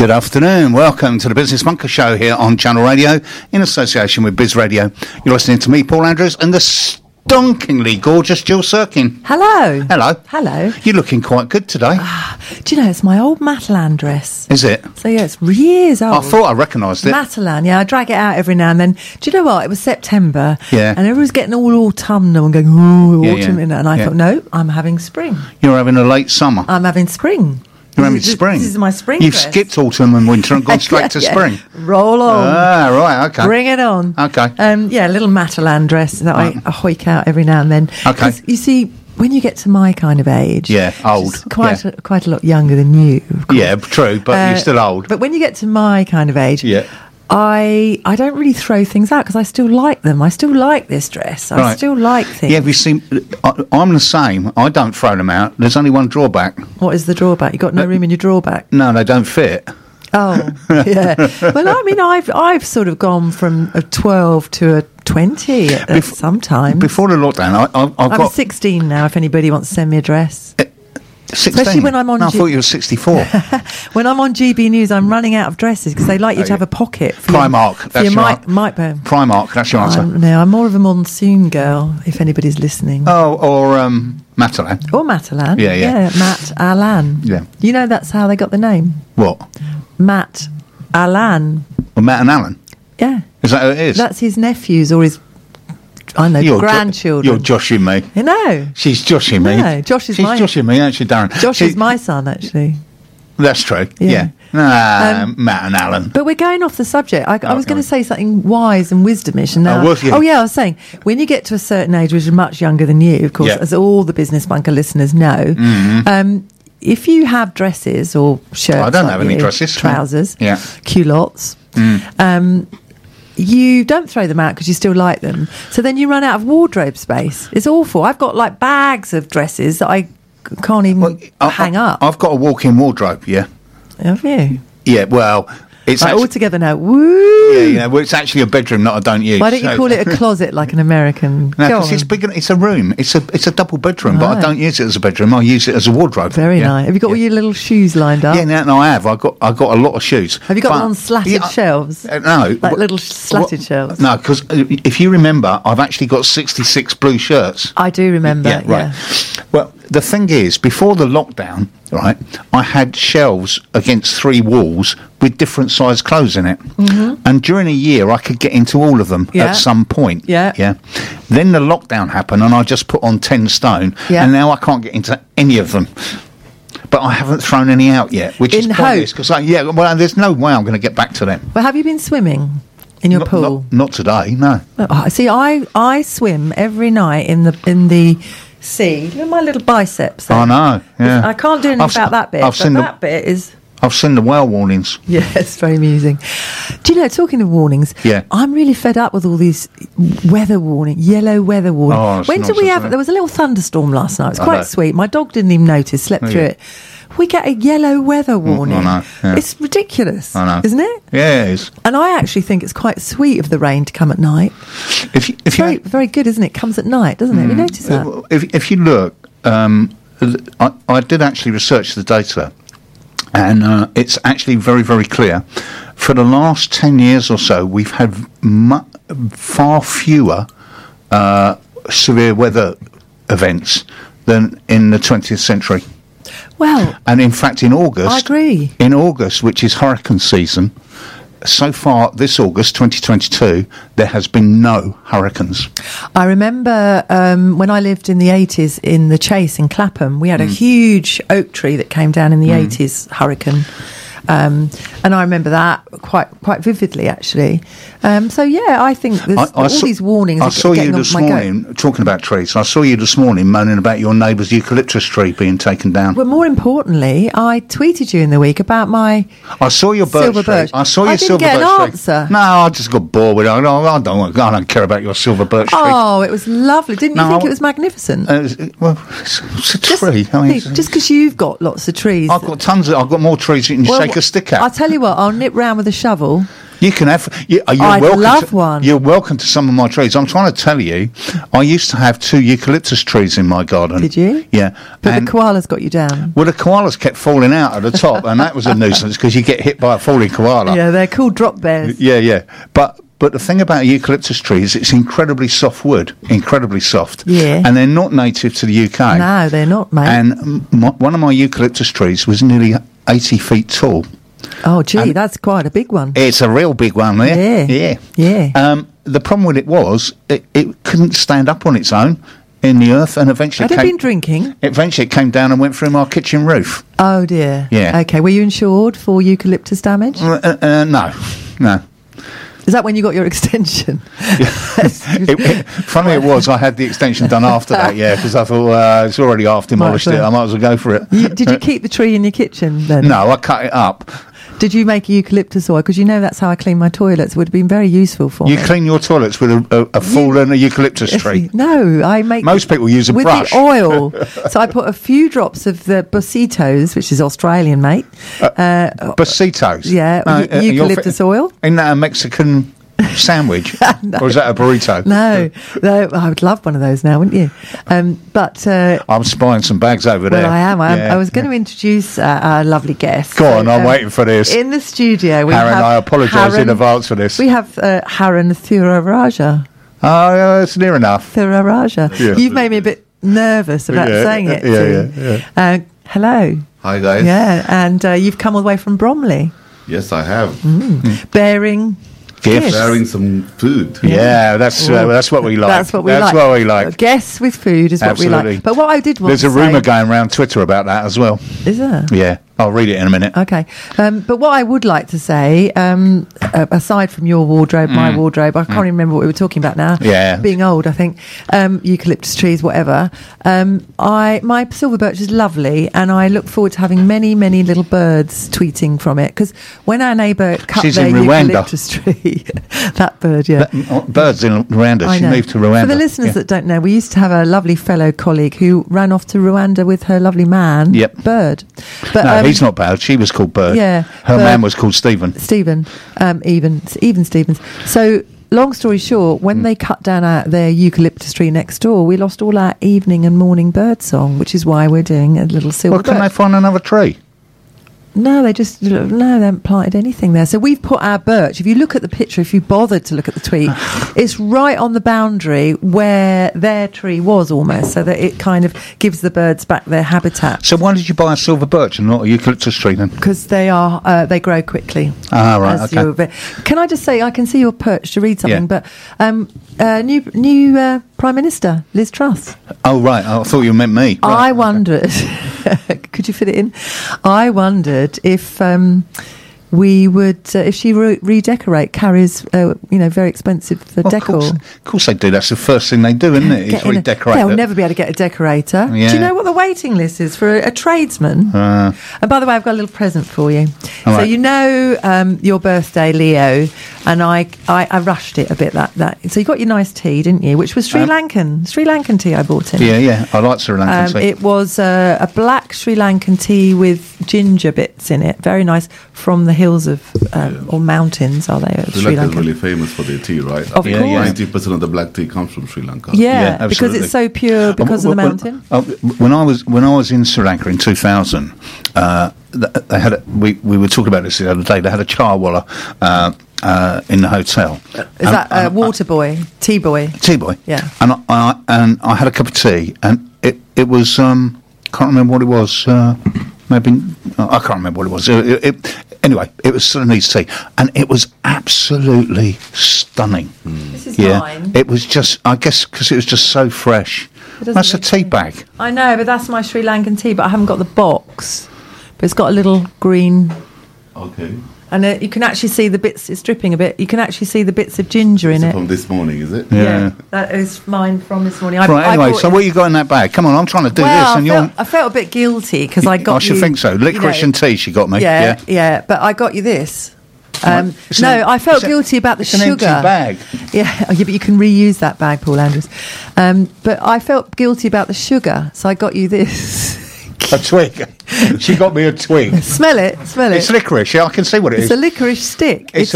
Good afternoon. Welcome to the Business Bunker Show here on Channel Radio in association with Biz Radio. You're listening to me, Paul Andrews, and the stonkingly gorgeous Jill Sirkin. Hello. Hello. Hello. You're looking quite good today. Do you know, it's my old Matalan dress. Is it? So, yeah, it's years old. I thought I recognised it. Matalan, yeah, I drag it out every now and then. Do you know what? It was September. Yeah. And everyone's getting all autumnal and going, oh, Yeah, autumn. yeah. And I Yeah. thought, no, I'm having spring. You're having a late summer. I'm having spring. You're having spring. This is my spring You've dress. skipped autumn and winter and gone straight to Yeah. spring. Roll on. Ah, right, okay. Bring it on. Okay. Yeah, a little Matalan dress that I hoik out every now and then. Okay. 'Cause you see, when you get to my kind of age, Yeah, old. which is quite Yeah. quite a lot younger than you, of course. Yeah, true, but you're still old. But when you get to my kind of age, Yeah. I don't really throw things out because I still like them. I still like this dress. I Right. still like things. Yeah, have you seen... I'm the same. I don't throw them out. There's only one drawback. What is the drawback? You got no room in your drawback. No, they don't fit. Oh, yeah. Well, I mean, I've sort of gone from a 12 to a 20 sometimes. Before the lockdown, I've I'm got... 16 now. If anybody wants to send me a dress. 16. Especially when I'm on No, I thought you were 64. When I'm on GB News, I'm running out of dresses because they like you to have a pocket for Primark, for that's your your microphone. Primark, that's your answer. No, I'm more of a monsoon girl. If anybody's listening, Oh, or Matalan. or Matalan, Yeah. Matt Alan. Yeah. You know that's how they got the name, What? Matt Alan. Well, Matt and Alan. Yeah, Is that who it is? that's his nephews or his, I don't know, You're grandchildren. You're joshing me. You know, She's joshing me. No, Josh is She's mine. joshing me, ain't she, Darren? Josh is my son actually. That's true. Yeah. Yeah. Matt and Alan. But we're going off the subject. I was going okay. to say something wise and wisdomish. And now, was you? oh, yeah, I was saying, when you get to a certain age, which is much younger than you, of course, Yeah. as all the Business Bunker listeners know, if you have dresses or shirts, I don't like have any you, dresses. trousers, Yeah. culottes, you don't throw them out because you still like them. So then you run out of wardrobe space. It's awful. I've got like bags of dresses that I can't even hang up. I've got a walk-in wardrobe, yeah. Have you? Yeah, well, it's Like, all actually... together now. Woo! Yeah, well, it's actually a bedroom that I don't use. Why don't you so- call it a closet like an American? No, Go because it's on. big. It's a room. It's a double bedroom, but I Right. don't use it as a bedroom. I use it as a wardrobe. Very Yeah. nice. Have you got all your little shoes lined up? Yeah, no, I have. I got a lot of shoes. Have you got But- them on slatted Yeah, shelves? no, Like little slatted shelves? No, because if you remember, I've actually got 66 blue shirts. I do remember. Yeah, right. Well, the thing is, before the lockdown, right, I had shelves against 3 walls with different size clothes in it, and during a year I could get into all of them Yeah. at some point. Yeah. yeah. Then the lockdown happened, and I just put on 10 stone, Yeah. and now I can't get into any of them. But I haven't thrown any out yet, which In is pointless because, well, there's no way I'm going to get back to them. Well, have you been swimming in your pool? Not today, no. Oh, see, I swim every night in the sea. Look at my little biceps. there. I know. Yeah. I can't do anything I've- about that bit. I've but seen that bit is. I've seen the whale warnings. Yeah, it's very amusing. Do you know, talking of warnings, Yeah. I'm really fed up with all these weather warnings, yellow weather warnings. Oh, it's When did we nonsense, have, isn't it? there was a little thunderstorm last night. It was I quite know. sweet. My dog didn't even notice, slept through yeah. it. We get a yellow weather warning. know, yeah. It's ridiculous, I know. isn't it? Yeah, it is. And I actually think it's quite sweet of the rain to come at night. If you, Very, very good, isn't it? Comes at night, doesn't it? Have you noticed that? if you look, I did actually research the data, and it's actually very, very clear. For the last 10 years or so, we've had far fewer severe weather events than in the 20th century. Well, And in fact, in August... I agree. In August, which is hurricane season, so far this August 2022, there has been no hurricanes. I remember when I lived in the 80s in the Chase in Clapham, we had a huge oak tree that came down in the 80s hurricane. And I remember that quite vividly, actually. So, yeah, I think there's all these warnings I are saw you getting this on my goat. morning, talking about trees, I saw you this morning moaning about your neighbour's eucalyptus tree being taken down. Well, more importantly, I tweeted you in the week about my I saw your birch silver tree. birch. I saw your I didn't silver get birch an tree. answer. No, I just got bored with it. I don't care about your silver birch tree. Oh, it was lovely. Didn't you No, think it was magnificent? It's a tree. I mean, Just because you've got lots of trees. I've got more trees you can shake a stick at. I'll tell you what, I'll nip round with a shovel You can have. You're I'd welcome love to, one. You're welcome to some of my trees. I'm trying to tell you, I used to have 2 eucalyptus trees in my garden. Did you? Yeah. But And- the koalas got you down. well, the koalas kept falling out at the top, and that was a nuisance because you get hit by a falling koala. Yeah, they're called drop bears. Yeah. But the thing about a eucalyptus tree is it's incredibly soft wood, incredibly soft. Yeah. And they're not native to the UK. No, they're not, mate. And one of my eucalyptus trees was nearly 80 feet tall. Oh, gee, that's quite a big one. It's a real big one there. Yeah. The problem with it was it couldn't stand up on its own in the earth, and eventually Had it been drinking? Eventually, it came down and went through my kitchen roof. Oh, dear. Yeah. Okay, were you insured for eucalyptus damage? No. Is that when you got your extension? Funny it was, I had the extension done after that, because I thought it's already half demolished Might it. as well. I might as well go for it. Did you keep the tree in your kitchen then? No, I cut it up. Did you make eucalyptus oil? Because that's how I clean my toilets. It would have been very useful for You me. clean your toilets with a fallen eucalyptus tree. No, I make... Most people use a with brush. the oil. So I put a few drops of the Bositos, which is Australian, mate. Bositos. Yeah, eucalyptus oil. Isn't that a Mexican sandwich? Or is that a burrito? No, I would love one of those now, wouldn't you? But I'm spying some bags over there. well, I am. Yeah. I was going to introduce our lovely guest. Go on, I'm waiting for this. In the studio, we Harren, have I apologise in advance for this. We have Harren Thiraraja. Oh, yeah, it's near enough. Thiraraja. Yeah. You've made me a bit nervous about saying it. Yeah. Hello. Hi guys. Yeah, and you've come all the way from Bromley, Yes, I have. bearing Gifts. Sharing some food. Yeah, that's what we like. That's what we That's like. what we like. Guests with food is what we Absolutely. like. But what I did want There's to a rumour say, going around Twitter about that as well. is there? Yeah, I'll read it in a minute. Okay. But what I would like to say, aside from your wardrobe, my wardrobe, I can't even remember what we were talking about now. Yeah. Being old, I think. Eucalyptus trees, whatever. My silver birch is lovely, and I look forward to having many, many little birds tweeting from it. Because when our neighbour cut She's their in Rwanda. eucalyptus tree, that bird, yeah. Birds in Rwanda. I She know. moved to Rwanda. For the listeners Yeah. that don't know, we used to have a lovely fellow colleague who ran off to Rwanda with her lovely man, Yep. Bird. But, No, he's not bad. She was called Bird. Yeah, Her Bird. man was called Stephen. Stephen, even Stevens. So, long story short, when they cut down their eucalyptus tree next door, we lost all our evening and morning bird song, which is why we're doing a little silver Well, can they birch. find another tree? No, they haven't planted anything there. So we've put our birch. If you look at the picture, if you bothered to look at the tweet, it's right on the boundary where their tree was almost, so that it kind of gives the birds back their habitat. So why did you buy a silver birch and not a eucalyptus tree then? Because they grow quickly. Ah, right, as okay. you're Can I just say, I can see your perch to read something, Yeah. but new Prime Minister, Liz Truss. Oh, right. I thought you meant me. Right. I wondered, could you fit it in? I wondered if we would, if she redecorate Carrie's, very expensive Well, decor. Of course they do. That's the first thing they do, isn't it? Is Get in a- redecorate They'll it. never be able to get a decorator. Yeah. Do you know what the waiting list is for a tradesman? And by the way, I've got a little present for you. All So right. you know your birthday, Leo, and I rushed it a bit. That so you got your nice tea, didn't you? Which was Sri Lankan tea I bought in. Yeah. I like Sri Lankan tea. It was a black Sri Lankan tea with ginger bits in it. Very nice, from the hills of or mountains, are they? Of Sri Sri Lanka is Lanka. really famous for their tea, right? Of Yeah, course. yeah. 90% of the black tea comes from Sri Lanka. Yeah, because absolutely. it's so pure because of the mountain. When I was in Sri Lanka in 2000, they had we were talking about this the other day. They had a charwala in the hotel. Is that water boy, tea boy? Tea boy? Yeah. And I had a cup of tea, and it was can't remember what it was. Maybe I can't remember what it was. Anyway, it was Sudanese tea, and it was absolutely stunning. This is Yeah, mine. it was just, I guess, because it was just so fresh. doesn't That's a look tea good. bag. I know, but that's my Sri Lankan tea. But I haven't got the box. But it's got a little green, Okay. and you can actually see the bits. It's dripping a bit. You can actually see the bits of ginger in So it. from this morning, is it? Yeah. That is mine from this morning. Right. Anyway, bought so it- what you got in that bag? Come on, I'm trying to do well, this, and I felt a bit guilty because I got I should you, think so. Licorice and tea, she got me. Yeah, but I got you this. It's No, an- I felt it's a- guilty about the it's an sugar. empty bag. Yeah, but you can reuse that bag, Paul Andrews. But I felt guilty about the sugar, so I got you this. A twig. She got me a twig. Smell it. It's licorice. Yeah, I can see what it It's is. a licorice stick. It's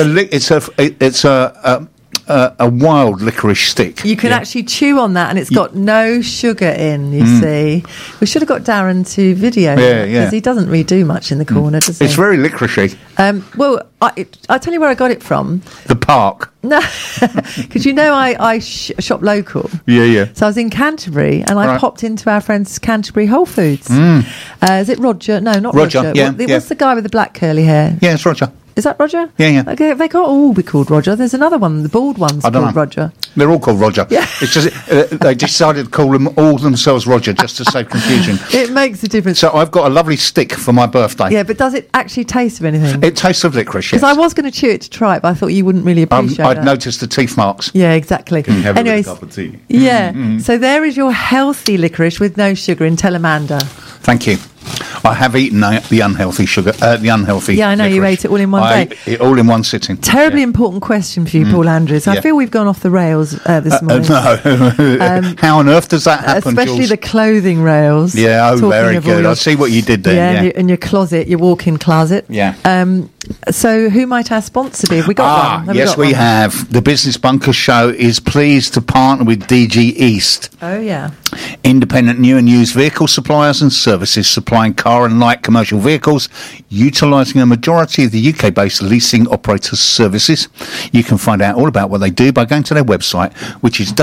a wild licorice stick. You can actually chew on that, and it's got no sugar in. You see, we should have got Darren to video Yeah. because he doesn't really do much in the corner, does he? It's very licoricey. Well, I'll tell you where I got it from. The park. No, because I shop local. Yeah. So I was in Canterbury, and I Right. popped into our friend's Canterbury Whole Foods. Is it Roger? No, not Roger, Roger. yeah, What's the guy with the black curly hair? Yeah, it's Roger. Is that Roger? Yeah. Okay, they can't all be called Roger. There's another one, the bald one's I don't called know. Roger. They're all called Roger. Yeah. It's just they decided to call them all themselves Roger just to save confusion. It makes a difference. So I've got a lovely stick for my birthday. Yeah, but does it actually taste of anything? It tastes of licorice, yes. Because I was going to chew it to try it, but I thought you wouldn't really appreciate I'd that. noticed the teeth marks. Yeah, exactly. Have Anyways, a cup of tea. yeah. So there is your healthy licorice with no sugar in Telemander. Thank you. I have eaten the unhealthy sugar, the unhealthy. Yeah, I know, you licorice. ate it all in one I day. ate it all in one sitting. Terribly important question for you, Paul Andrews. I Yeah. feel we've gone off the rails this morning. No. How on earth does that happen, Especially Jules? the clothing rails. Yeah, Talking very of all good. your- I see what you did there. Yeah, Yeah. in your closet, your walk-in closet. Yeah. So who might our sponsor be? Have we got one? Have Yes, got we one? have. The Business Bunker Show is pleased to partner with DG East, Oh, yeah. independent new and used vehicle suppliers and services, supplying car and light commercial vehicles, utilising a majority of the UK-based leasing operators' services. You can find out all about what they do by going to their website, which is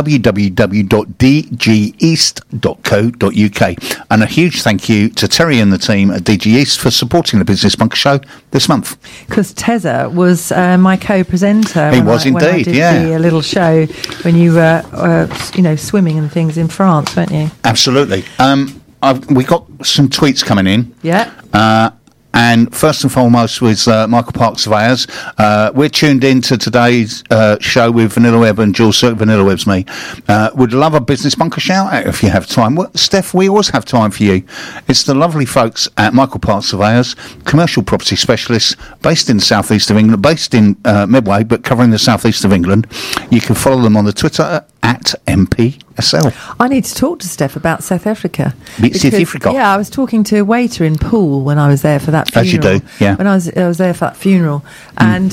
www.dgeast.co.uk. And a huge thank you to Terry and the team at DG East for supporting the Business Bunker Show this month. Because Teza was my co-presenter. He when was when I indeed, did yeah. the little show when you were, swimming and things in France, weren't you? Absolutely. We got some tweets coming in. Yeah. And first and foremost was Michael Park Surveyors. We're tuned in to today's show with Vanilla Web and Jules Cirque. Vanilla Web's me. Would love a Business Bunker shout out if you have time. Well, Steph, we always have time for you. It's the lovely folks at Michael Park Surveyors, commercial property specialists, based in the southeast of England, based in Medway, but covering the southeast of England. You can follow them on the Twitter at MPSL. I need to talk to Steph about South Africa. South Africa? Yeah, I was talking to a waiter in Poole when I was there for that funeral. As you do, yeah. When I was there for that funeral, and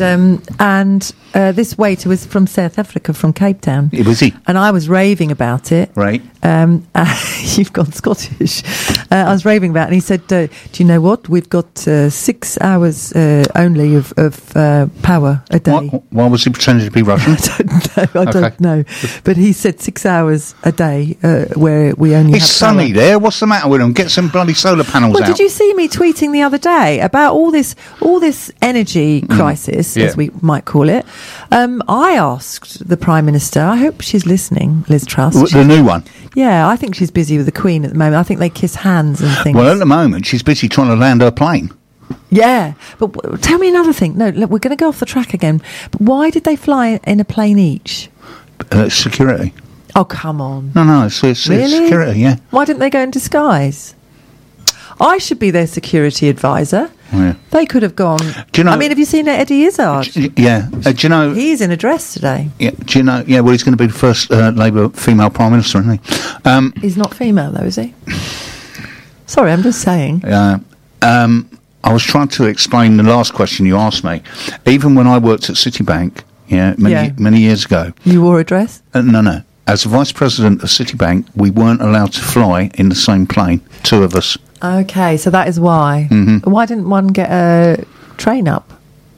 this waiter was from South Africa, from Cape Town. Was he? And I was raving about it. Right. You've gone Scottish. I was raving about it, and he said, do you know what? We've got 6 hours only of power a day. Why was he pretending to be Russian? I don't know. But he said 6 hours a day where we only It's have sunny power. there. What's the matter with them? Get some bloody solar panels Well, out. did you see me tweeting the other day about all this energy crisis, Yeah. as we might call it? I asked the Prime Minister, I hope she's listening, Liz Truss. The new one. Yeah, I think she's busy with the Queen at the moment. I think they kiss hands and things. Well, at the moment, she's busy trying to land her plane. Yeah, but tell me another thing. No, look, we're going to go off the track again. But why did they fly in a plane each? Security. Oh, come on. No, it's Really? security, yeah. Why didn't they go in disguise? I should be their security advisor. Yeah. They could have gone. Do you know- I mean, have you seen Eddie Izzard? Yeah. Do you know... He's in a dress today. Yeah, do you know... Yeah, well, he's going to be the first Labour female Prime Minister, isn't he? He's not female, though, is he? Sorry, I'm just saying. I was trying to explain the last question you asked me. Even when I worked at Citibank, many years ago... You wore a dress? No. As Vice President of Citibank, we weren't allowed to fly in the same plane, two of us. Okay, so that is why. Mm-hmm. Why didn't one get a train up?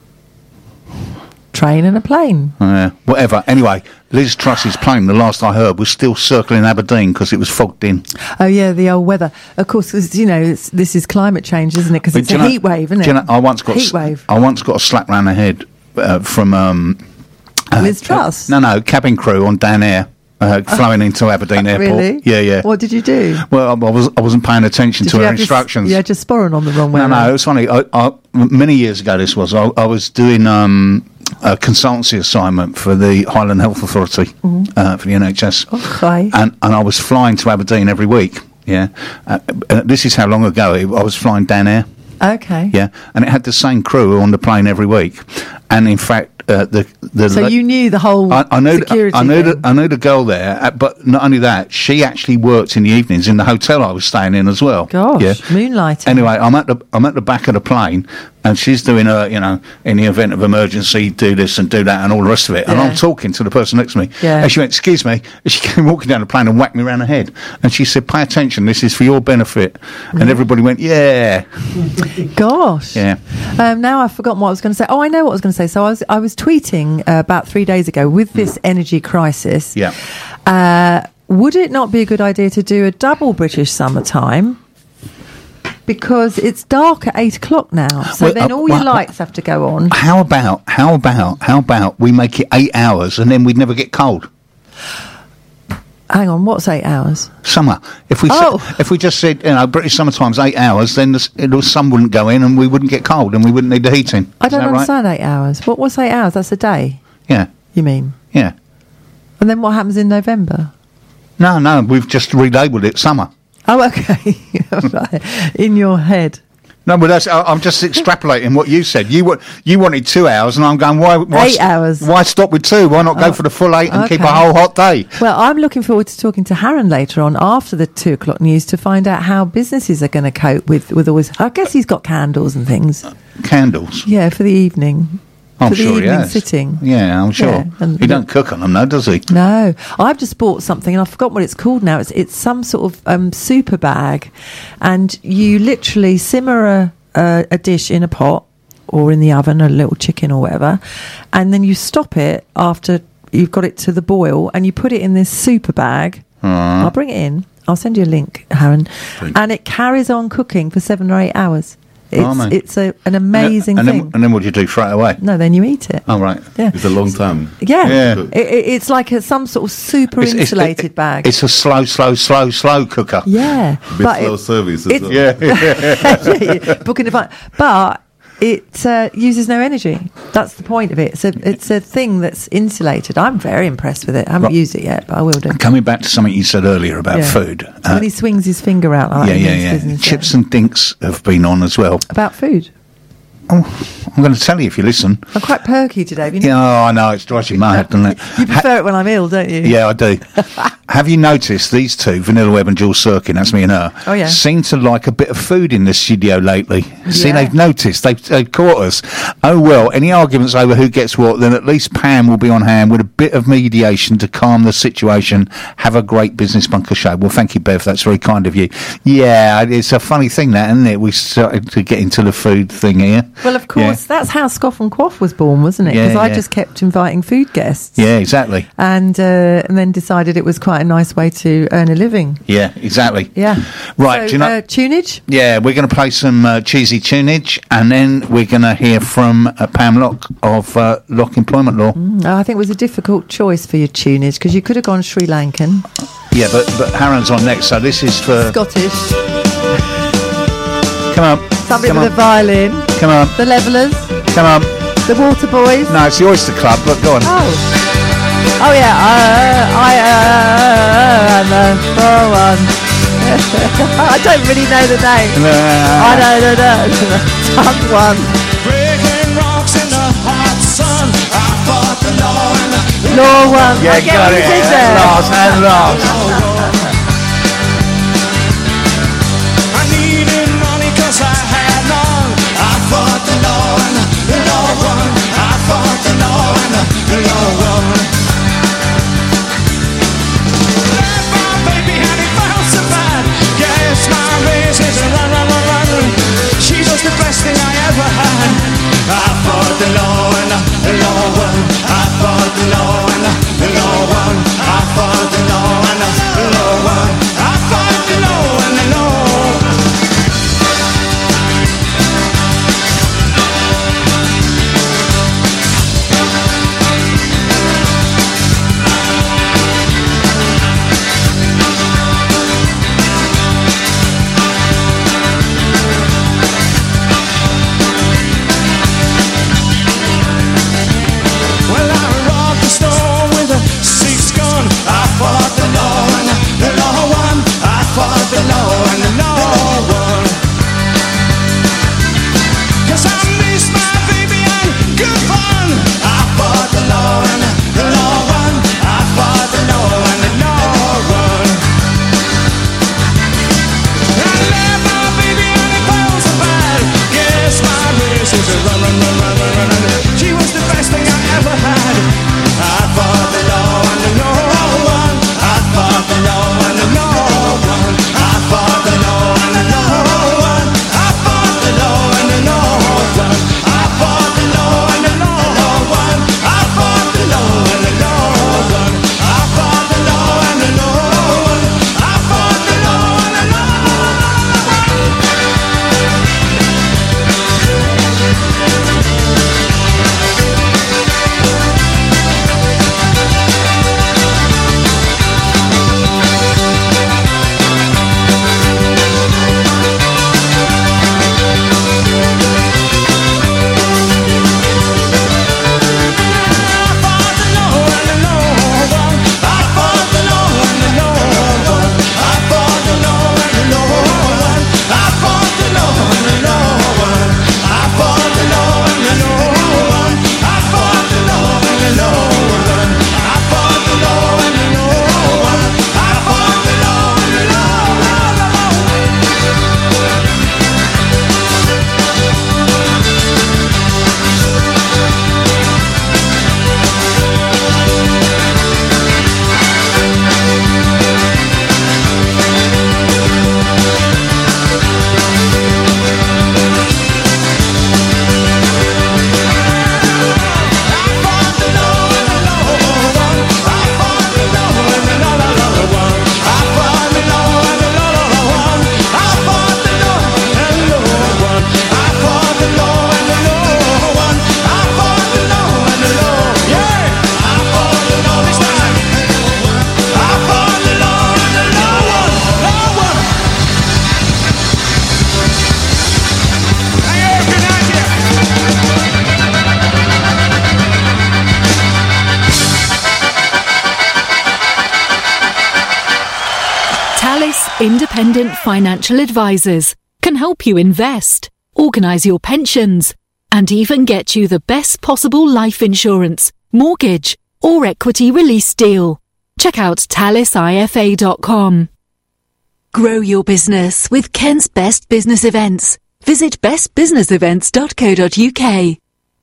Train and a plane. Whatever. Anyway, Liz Truss's plane, the last I heard, was still circling Aberdeen because it was fogged in. Oh, yeah, the old weather. Of course, 'cause, this is climate change, isn't it? Because it's do a you know- heat wave, isn't it? do you know, I once got heat wave. I once got a slap round the head from Liz Truss? no, cabin crew on Dan Air flying into Aberdeen Airport. Really? Yeah. What did you do? Well, I wasn't paying attention to her instructions. You had your sporran on the wrong way. No, around. it was funny. Many years ago, this was. I was doing a consultancy assignment for the Highland Health Authority for the NHS, Okay. and I was flying to Aberdeen every week. Yeah, this is how long ago I was flying Dan Air. Okay. Yeah, and it had the same crew on the plane every week, and in fact, So you knew the whole I know security I know thing. I know the girl there, but not only that, she actually worked in the evenings in the hotel I was staying in as well. Gosh, yeah. moonlighting. Anyway, I'm at the back of the plane, and she's doing her, in the event of emergency, do this and do that, and all the rest of it. And Yeah. I'm talking to the person next to me. Yeah. And she went, "Excuse me," and she came walking down the plane and whacked me around the head. And she said, "Pay attention, this is for your benefit." And everybody went, "Yeah, Gosh. yeah." Now I've forgotten what I was going to say. Oh, I know what I was going to say. So I was tweeting about 3 days ago with this energy crisis. Yeah. Would it not be a good idea to do a double British summertime? Because it's dark at 8 o'clock now. So Well, then all your well, lights have to go on. How about we make it 8 hours and then we'd never get cold? Hang on, what's 8 hours? Summer. If we if we just said British summertime's 8 hours, then the sun wouldn't go in and we wouldn't get cold and we wouldn't need the heating. I Is don't that right? understand 8 hours. What's 8 hours? That's a day, Yeah, you mean? yeah. And then what happens in November? No, we've just relabeled it summer. Oh, okay. Right. In your head. No, but I'm just extrapolating what you said. You wanted 2 hours, and I'm going, why 8 hours. Why stop with 2? Why not go for the full 8 and keep a okay. whole hot day? Well, I'm looking forward to talking to Harron later on after the 2 o'clock news to find out how businesses are going to cope with all this. I guess he's got candles and things. Candles. Yeah, for the evening. I'm for the sure he evening has. sitting. Yeah, I'm sure. Yeah, and- He don't cook on them, though, does he? No, I've just bought something and I forgot what it's called now. It's some sort of super bag, and you literally simmer a dish in a pot or in the oven, a little chicken or whatever, and then you stop it after you've got it to the boil, and you put it in this super bag. I'll bring it in. I'll send you a link, Harron, and it carries on cooking for 7 or 8 hours. It's an amazing thing. And then what do you do? Throw it away? No, then you eat it. Oh, right. Yeah. It's a long time. Yeah, Yeah. It's like some sort of super insulated bag. It's a slow cooker. Yeah, A bit slow service as it's- well. Yeah. booking the but it uses no energy. That's the point of it. It's a thing that's insulated. I'm very impressed with it. I haven't Right. used it yet, but I will do. Coming back to something you said earlier about Yeah. food. When he swings his finger out like that. he means business, Chips and Dinks have been on as well. about food. Oh, I'm going to tell you if you listen. I'm quite perky today. Have you Yeah, I know, it drives you mad, doesn't it? You prefer it when I'm ill, don't you? Yeah, I do. Have you noticed these two, Vanilla Webb and Jules Sirkin, that's me and her, Oh, yeah. seem to like a bit of food in the studio lately? See, Yeah. they've noticed, they've caught us. Oh, well, any arguments over who gets what, then at least Pam will be on hand with a bit of mediation to calm the situation. Have a great Business Bunker show. Well, thank you, Bev, that's very kind of you. Yeah, it's a funny thing, that, isn't it? We started to get into the food thing here. Well, of course, that's how Scoff and Quaff was born, wasn't it? Yeah, Because I yeah. just kept inviting food guests. Yeah, exactly. And then decided it was quite a nice way to earn a living. Yeah, exactly. Yeah. Right, So, do you know... tunage? Yeah, we're going to play some cheesy tunage, and then we're going to hear from Pam Locke of Locke Employment Law. I think it was a difficult choice for your tunage because you could have gone Sri Lankan, Yeah, but Harron's on next, so this is for... Scottish, Come on. something Come with on. a violin, Come on. the Levellers, Come on. the Water Boys. No, it's the Oyster Club, but go on. Oh yeah, I am the one. I don't really know the name. I know. Someone. Breaking rocks in the hot sun. I fought the law and the Law one. Yeah, I get got what it. you did there. Last and last. I needed money 'cause I had none. I fought the law and the law won. I fought the law and the law won. Left my baby and it felt so bad. Yes, my races and run. She was the best thing I ever had. I fought the law and the law won. I fought the law and the law won. I fought the law and the Independent financial advisors can help you invest, organise your pensions, and even get you the best possible life insurance, mortgage, or equity release deal. Check out talisifa.com. Grow your business with Kent's Best Business Events. Visit bestbusinessevents.co.uk.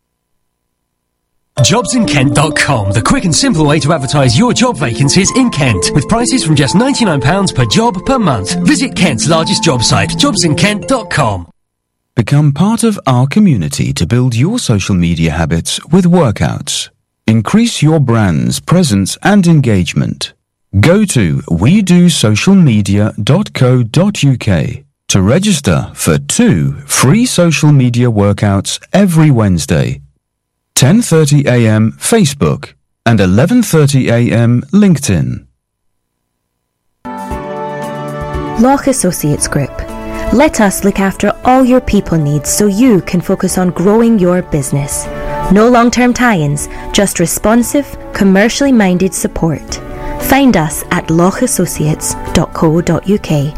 JobsInKent.com, the quick and simple way to advertise your job vacancies in Kent, with prices from just £99 per job per month. Visit Kent's largest job site, JobsInKent.com. Become part of our community to build your social media habits with workouts. Increase your brand's presence and engagement. Go to wedosocialmedia.co.uk to register for 2 free social media workouts every Wednesday. 10:30 a.m. Facebook and 11:30 a.m. LinkedIn. Loch Associates Group. Let us look after all your people needs so you can focus on growing your business. No long-term tie-ins, just responsive, commercially minded support. Find us at lochassociates.co.uk.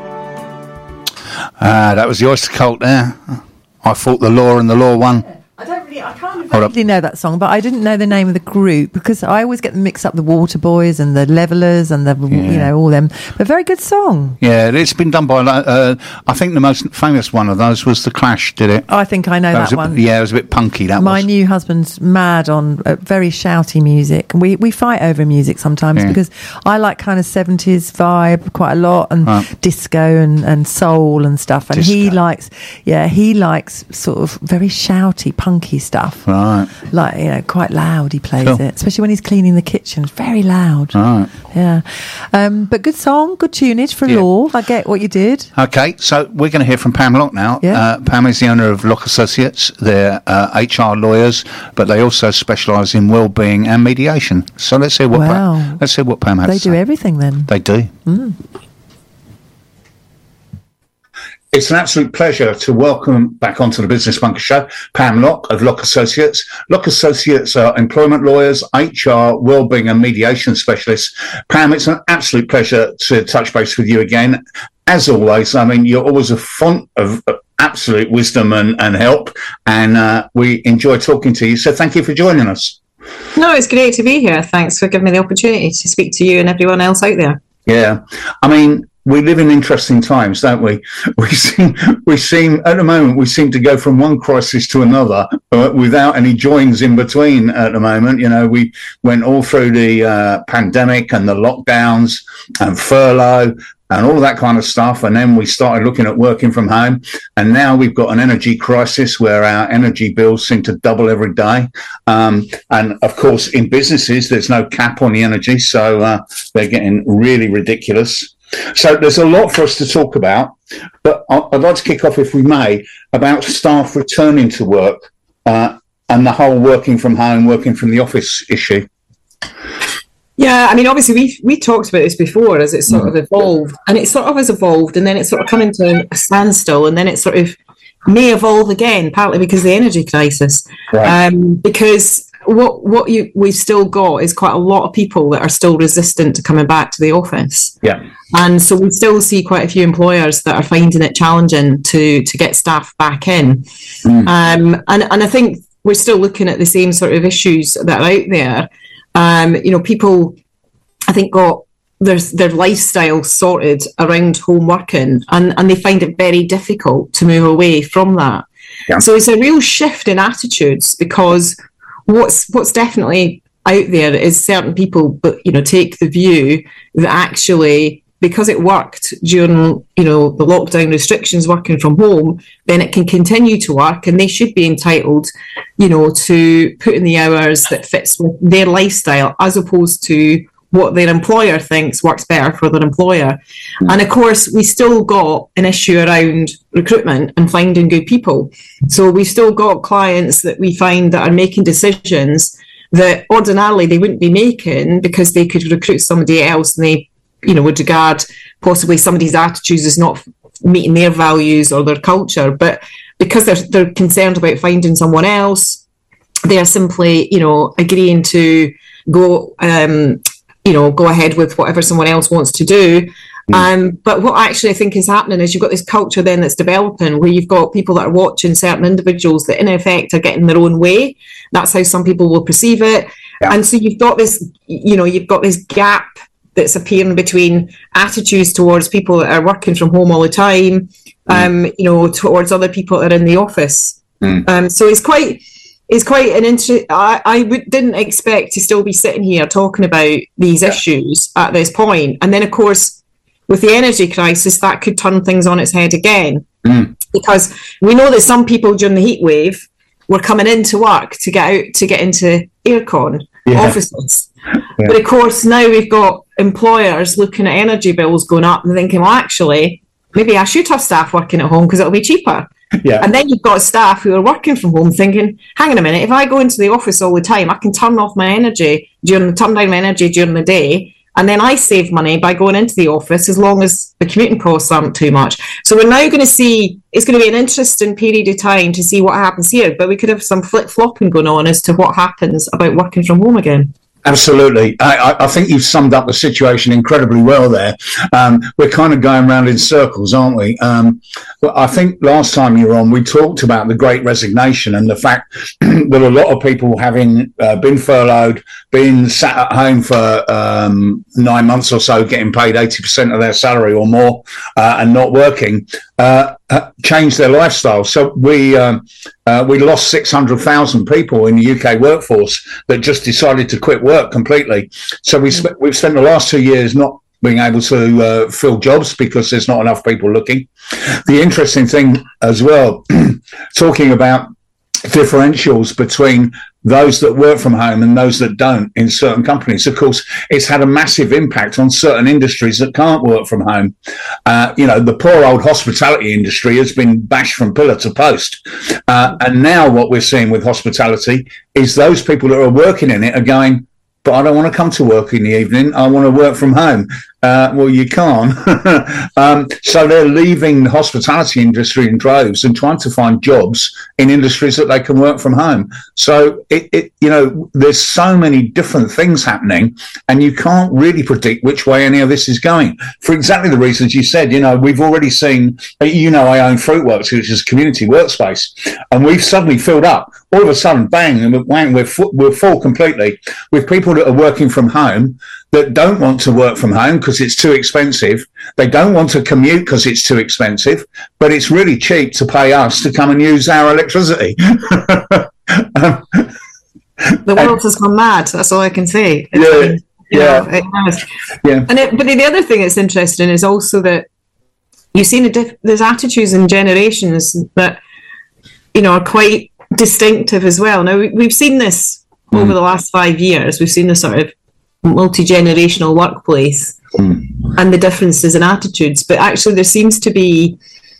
That was the Oyster Cult there. I fought the law and the law won. I can't really know that song, but I didn't know the name of the group because I always get them mixed up, the Waterboys and the Levellers and the, all them. But very good song. Yeah, it's been done by, I think the most famous one of those was The Clash, did it? I think I know that one. Yeah, it was a bit punky, My new husband's mad on very shouty music. We fight over music sometimes because I like kind of 70s vibe quite a lot and disco and soul and stuff. And he likes sort of very shouty, punky stuff. Right. Like, quite loud he plays it, especially when he's cleaning the kitchen. It's very loud. Right. Yeah. But good song, good tunage for Law. I get what you did. Okay, so we're going to hear from Pam Locke now. Yeah. Pam is the owner of Locke Associates. They're HR lawyers, but they also specialise in well-being and mediation. So let's hear what Pam has to say. They do everything then. They do. It's an absolute pleasure to welcome back onto the Business Bunker Show Pam Locke of Locke Associates. Locke Associates are employment lawyers, HR, wellbeing and mediation specialists. Pam, it's an absolute pleasure to touch base with you again. As always, I mean, you're always a font of absolute wisdom and help, and we enjoy talking to you. So thank you for joining us. No, it's great to be here. Thanks for giving me the opportunity to speak to you and everyone else out there. Yeah, I mean, we live in interesting times, don't we? We seem at the moment, we seem to go from one crisis to another without any joins in between at the moment. You know, we went all through the pandemic and the lockdowns and furlough and all of that kind of stuff. And then we started looking at working from home. And now we've got an energy crisis where our energy bills seem to double every day. And of course, in businesses, there's no cap on the energy. So they're getting really ridiculous. So there's a lot for us to talk about, but I'd like to kick off, if we may, about staff returning to work and the whole working from home, working from the office issue. Yeah, I mean, obviously we talked about this before as it sort of evolved, and it sort of has evolved, and then it sort of come into a standstill, and then it sort of may evolve again, partly because of the energy crisis. Right. Because what we've still got is quite a lot of people that are still resistant to coming back to the office. Yeah. And so we still see quite a few employers that are finding it challenging to get staff back in. And I think we're still looking at the same sort of issues that are out there. People, I think, got their lifestyle sorted around home working, and they find it very difficult to move away from that. Yeah. So it's a real shift in attitudes, because what's definitely out there is certain people, but take the view that actually, because it worked during the lockdown restrictions, working from home, then it can continue to work, and they should be entitled to put in the hours that fits with their lifestyle, as opposed to what their employer thinks works better for their employer. And of course, we still got an issue around recruitment and finding good people. So we've still got clients that we find that are making decisions that ordinarily they wouldn't be making, because they could recruit somebody else and they would regard possibly somebody's attitudes as not meeting their values or their culture. But because they're concerned about finding someone else, they're simply, agreeing to go ahead with whatever someone else wants to do. But what actually I think is happening is you've got this culture then that's developing where you've got people that are watching certain individuals that in effect are getting their own way. That's how some people will perceive it. Yeah. And so you've got this, you've got this gap that's appearing between attitudes towards people that are working from home all the time, towards other people that are in the office. So it's quite an interesting. Didn't expect to still be sitting here talking about these issues at this point. And then, of course, with the energy crisis, that could turn things on its head again. Because we know that some people during the heat wave were coming into work to get into aircon offices. Yeah. But of course, now we've got employers looking at energy bills going up and thinking, well, actually, maybe I should have staff working at home because it'll be cheaper. Yeah. And then you've got staff who are working from home thinking, hang on a minute, if I go into the office all the time, I can turn down my energy during the day, and then I save money by going into the office as long as the commuting costs aren't too much. So we're now going to see, it's going to be an interesting period of time to see what happens here, but we could have some flip-flopping going on as to what happens about working from home again. Absolutely. I think you've summed up the situation incredibly well there. We're kind of going around in circles, aren't we? Well, I think last time you were on, we talked about the Great Resignation and the fact that a lot of people having been furloughed, been sat at home for 9 months or so, getting paid 80% of their salary or more and not working, changed their lifestyle. So we lost 600,000 people in the UK workforce that just decided to quit work completely. So we've spent the last 2 years not being able to fill jobs because there's not enough people looking. The interesting thing as well, talking about differentials between those that work from home and those that don't in certain companies. Of course, it's had a massive impact on certain industries that can't work from home. The poor old hospitality industry has been bashed from pillar to post. And now what we're seeing with hospitality is those people that are working in it are going, but I don't want to come to work in the evening. I want to work from home. Well, you can't. So they're leaving the hospitality industry in droves and trying to find jobs in industries that they can work from home. So there's so many different things happening, and you can't really predict which way any of this is going. For exactly the reasons you said, we've already seen, I own Fruitworks, which is a community workspace, and we've suddenly filled up. All of a sudden, bang, and we're full completely with people that are working from home that don't want to work from home because it's too expensive. They don't want to commute because it's too expensive, but it's really cheap to pay us to come and use our electricity. The world has gone mad. That's all I can say. It has. Yeah. But the other thing that's interesting is also that you've seen there's attitudes and generations that are quite distinctive as well. Now we've seen this over the last 5 years. We've seen this sort of multi-generational workplace and the differences in attitudes, but actually there seems to be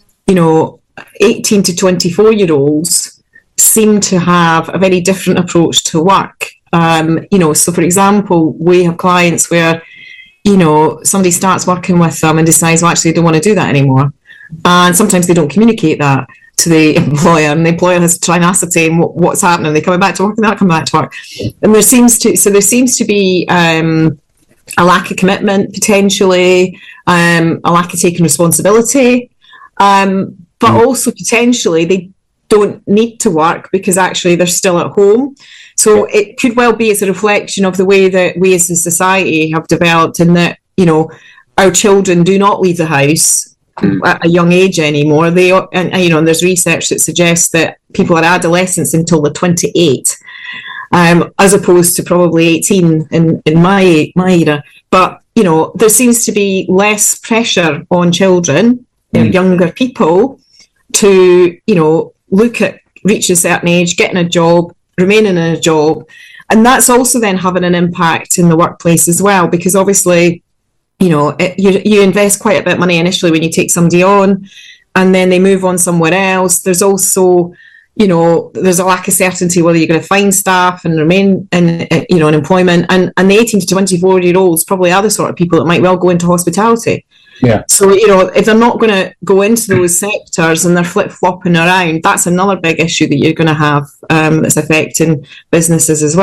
18 to 24-year-olds seem to have a very different approach to work. So for example, we have clients where somebody starts working with them and decides, well, actually I don't want to do that anymore, and sometimes they don't communicate that to the employer, and the employer has to try and ascertain what's happening. They coming back to work, and not coming back to work, and there seems to be a lack of commitment, potentially a lack of taking responsibility, but also potentially they don't need to work because actually they're still at home. So it could well be as a reflection of the way that we as a society have developed, in that our children do not leave the house at a young age anymore. And there's research that suggests that people are adolescents until they're 28, as opposed to probably 18 in my era. But there seems to be less pressure on children, younger people, to reach a certain age, getting a job, remaining in a job, and that's also then having an impact in the workplace as well, because obviously you invest quite a bit of money initially when you take somebody on, and then they move on somewhere else. There's also, there's a lack of certainty whether you're going to find staff and remain in employment. And the 18 to 24-year-olds probably are the sort of people that might well go into hospitality. Yeah. So, if they're not going to go into those sectors and they're flip-flopping around, that's another big issue that you're going to have that's affecting businesses as well.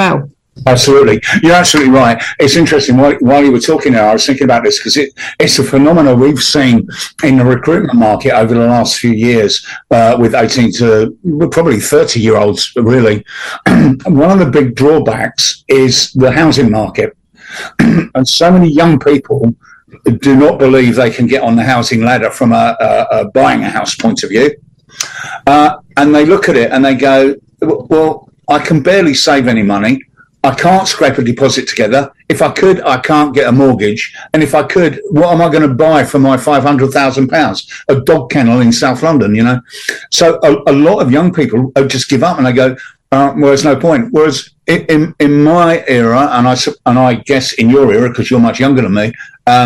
Absolutely. You're absolutely right. It's interesting. While you were talking there, I was thinking about this because it's a phenomenon we've seen in the recruitment market over the last few years with 18 to probably 30-year-olds, really. One of the big drawbacks is the housing market. And so many young people do not believe they can get on the housing ladder from a buying a house point of view. And they look at it and they go, well, I can barely save any money. I can't scrape a deposit together. If I could, I can't get a mortgage. And if I could, what am I going to buy for my £500,000? A dog kennel in South London, you know? So a lot of young people just give up and they go, well, there's no point. Whereas in my era, and I guess in your era, because you're much younger than me,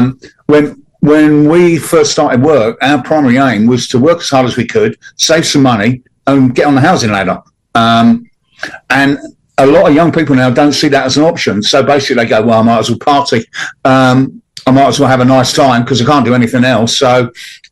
when we first started work, our primary aim was to work as hard as we could, save some money, and get on the housing ladder. And a lot of young people now don't see that as an option. So basically they go, well, I might as well party. I might as well have a nice time because I can't do anything else. So,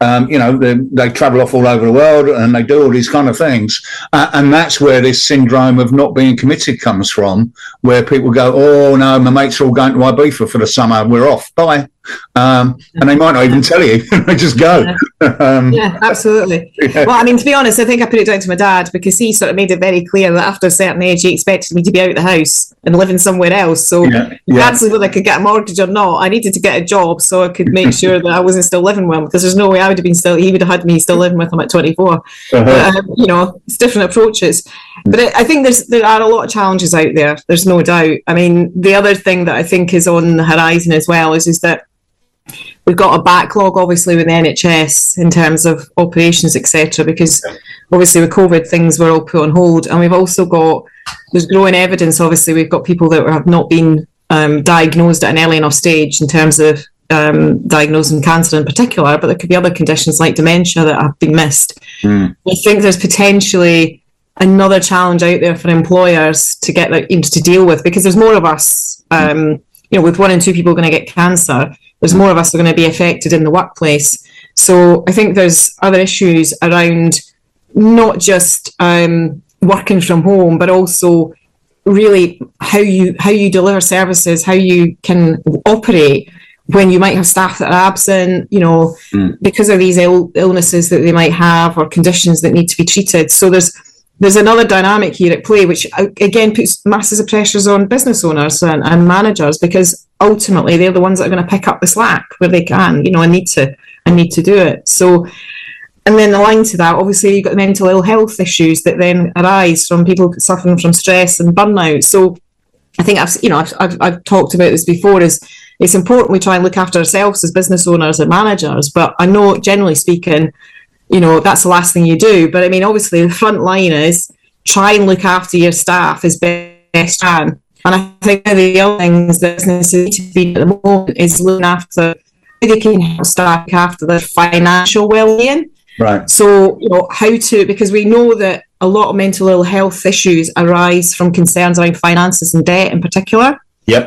they travel off all over the world and they do all these kind of things. And that's where this syndrome of not being committed comes from, where people go, oh, no, my mates are all going to Ibiza for the summer. We're off. Bye. And they might not even tell you. They just go. Yeah, absolutely. Yeah. Well, I mean, to be honest, I think I put it down to my dad because he sort of made it very clear that after a certain age, he expected me to be out of the house and living somewhere else. So regardless of whether I could get a mortgage or not, I needed to get a job so I could make sure that I wasn't still living with him, because there's no way I would have been he would have had me still living with him at 24. But, it's different approaches. But I think there are a lot of challenges out there. There's no doubt. I mean, the other thing that I think is on the horizon as well is that we've got a backlog, obviously, with the NHS in terms of operations, etc., because obviously with COVID, things were all put on hold. And we've also there's growing evidence, obviously, we've got people that have not been diagnosed at an early enough stage in terms of diagnosing cancer in particular, but there could be other conditions like dementia that have been missed. I think there's potentially another challenge out there for employers to get to deal with, because there's more of us, with 1 in 2 people going to get cancer, there's more of us that are going to be affected in the workplace. So I think there's other issues around not just working from home, but also really how you deliver services, how you can operate when you might have staff that are absent, because of these illnesses that they might have or conditions that need to be treated. So there's another dynamic here at play, which again puts masses of pressures on business owners and managers, because ultimately they're the ones that are going to pick up the slack where they can, and need to do it. So, and then aligned to that, obviously you've got the mental ill health issues that then arise from people suffering from stress and burnout. So I think I've talked about this before, is it's important we try and look after ourselves as business owners and managers, but I know generally speaking, that's the last thing you do. But I mean, obviously the front line is try and look after your staff as best you can. And I think one of the other things that businesses need to be at the moment is looking after how they can help staff look after their financial well-being. Right. So, because we know that a lot of mental ill health issues arise from concerns around finances and debt in particular. Yep.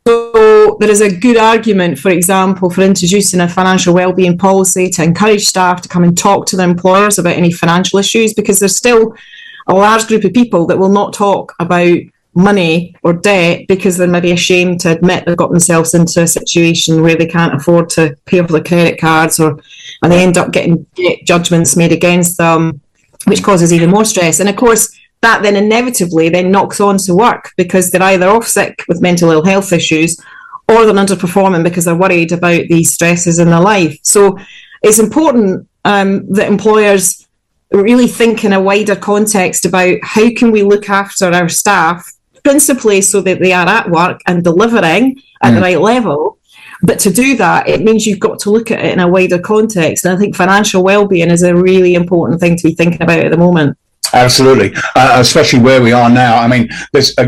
So there is a good argument, for example, for introducing a financial wellbeing policy to encourage staff to come and talk to their employers about any financial issues, because there's still a large group of people that will not talk about money or debt because they're maybe ashamed to admit they've got themselves into a situation where they can't afford to pay off their credit cards, and they end up getting judgments made against them, which causes even more stress. And of course, that then inevitably then knocks on to work, because they're either off sick with mental ill health issues or they're underperforming because they're worried about these stresses in their life. So it's important that employers really think in a wider context about how can we look after our staff, principally so that they are at work and delivering at the right level. But to do that, it means you've got to look at it in a wider context. And I think financial well-being is a really important thing to be thinking about at the moment. Absolutely, especially where we are now. I mean,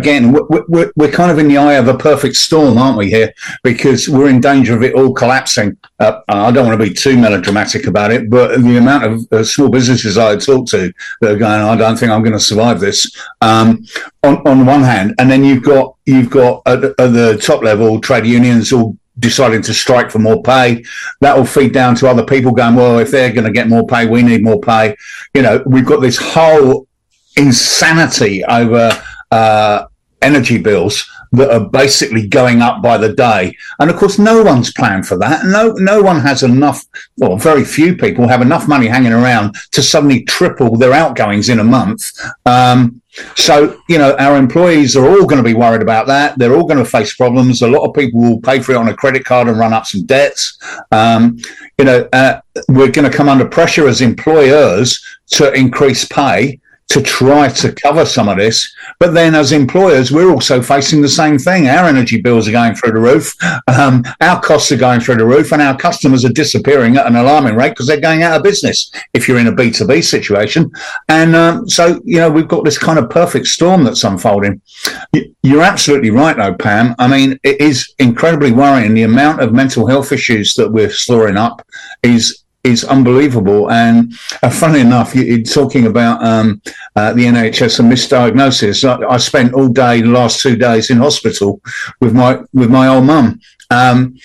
we're kind of in the eye of a perfect storm, aren't we, here? Because we're in danger of it all collapsing. I don't want to be too melodramatic about it, but the amount of small businesses I talk to that are going, I don't think I'm going to survive this, on one hand. And then you've got at the top level, trade unions all deciding to strike for more pay. That will feed down to other people going, well, if they're going to get more pay, we need more pay. We've got this whole insanity over energy bills that are basically going up by the day. And of course, no one's planned for that. No one has enough, or very few people have enough money hanging around to suddenly triple their outgoings in a month. So, our employees are all going to be worried about that. They're all going to face problems. A lot of people will pay for it on a credit card and run up some debts. We're going to come under pressure as employers to increase pay to try to cover some of this. But then as employers, we're also facing the same thing. Our energy bills are going through the roof. Our costs are going through the roof, and our customers are disappearing at an alarming rate because they're going out of business if you're in a B2B situation. And so, we've got this kind of perfect storm that's unfolding. You're absolutely right, though, Pam. I mean, it is incredibly worrying. The amount of mental health issues that we're storing up is unbelievable. And funnily enough, you're talking about the NHS and misdiagnosis. I spent all day the last 2 days in hospital with my old mum, and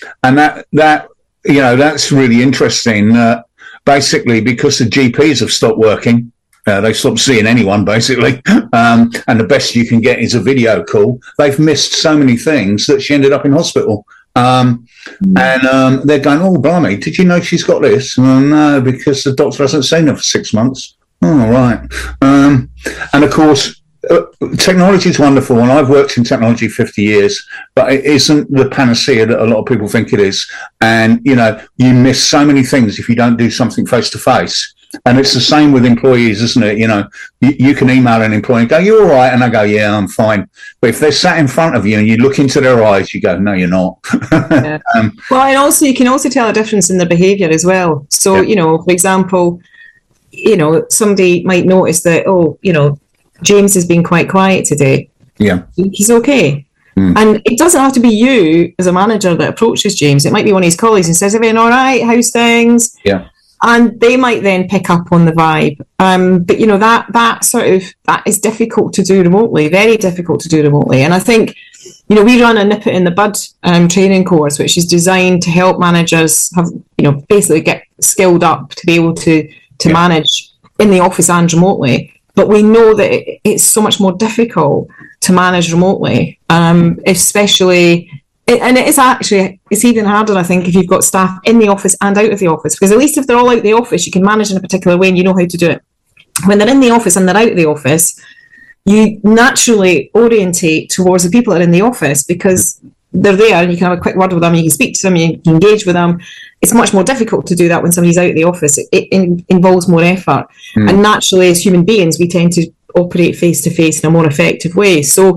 that's really interesting. Basically, because the GPs have stopped working. They stopped seeing anyone, basically, and the best you can get is a video call. They've missed so many things that she ended up in hospital. And they're going, oh, blimey, did you know she's got this? No, because the doctor hasn't seen her for 6 months. Oh, right. And of course, technology is wonderful, and I've worked in technology 50 years, but it isn't the panacea that a lot of people think it is. And, you miss so many things if you don't do something face to face. And it's the same with employees, isn't it? You can email an employee and go, "You all right?" And I go, "Yeah, I'm fine." But if they're sat in front of you and you look into their eyes, you go, "No, you're not." Yeah. Well, and also you can also tell a difference in their behaviour as well. So, for example, somebody might notice that, James has been quite quiet today. Yeah. He's okay. And it doesn't have to be you as a manager that approaches James. It might be one of his colleagues and says, "Everything all right? How's things?" Yeah. And they might then pick up on the vibe. But, that is difficult to do remotely, very difficult to do remotely. And I think, we run a Nip It in the Bud training course, which is designed to help managers have, basically get skilled up to be able to manage in the office and remotely. But we know that it's so much more difficult to manage remotely, especially... And it's even harder, I think, if you've got staff in the office and out of the office, because at least if they're all out of the office, you can manage in a particular way and you know how to do it. When they're in the office and they're out of the office, you naturally orientate towards the people that are in the office because they're there and you can have a quick word with them, you can speak to them, you can engage with them. It's much more difficult to do that when somebody's out of the office. It involves more effort. And naturally, as human beings, we tend to operate face-to-face in a more effective way. So